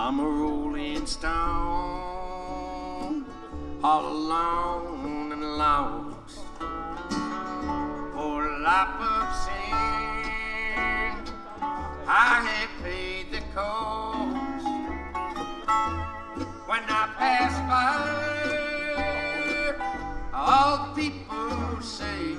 I'm a rolling stone, all alone and lost, for a life of sin. I had paid the cost. When I pass by, all the people say,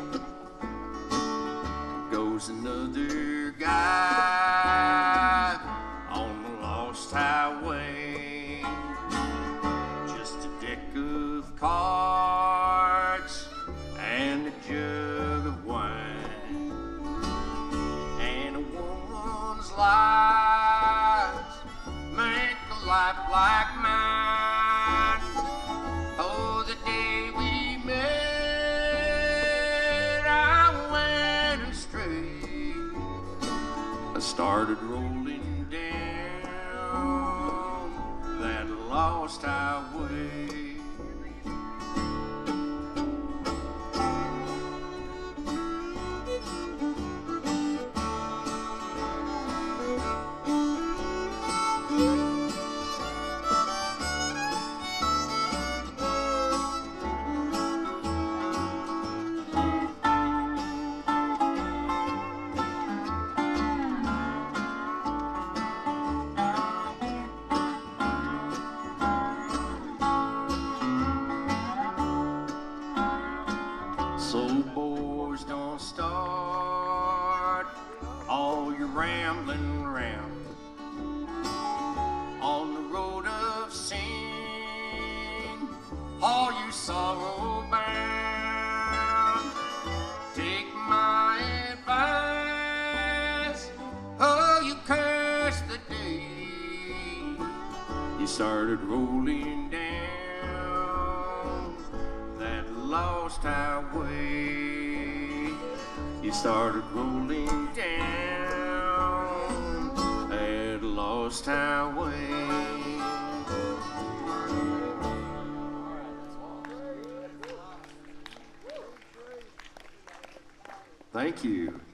goes another guy on the lost highway. Just a deck of cards and a jug of wine, and a woman's lies make a life like mine. Oh, the day we met, I went astray. I started rolling down that lost highway. So boys, don't start all your rambling round on the road of sin, all you sorrow bound. Take my advice, oh, you curse the day you started rolling down that lost highway. You started rolling down that lost highway. Thank you.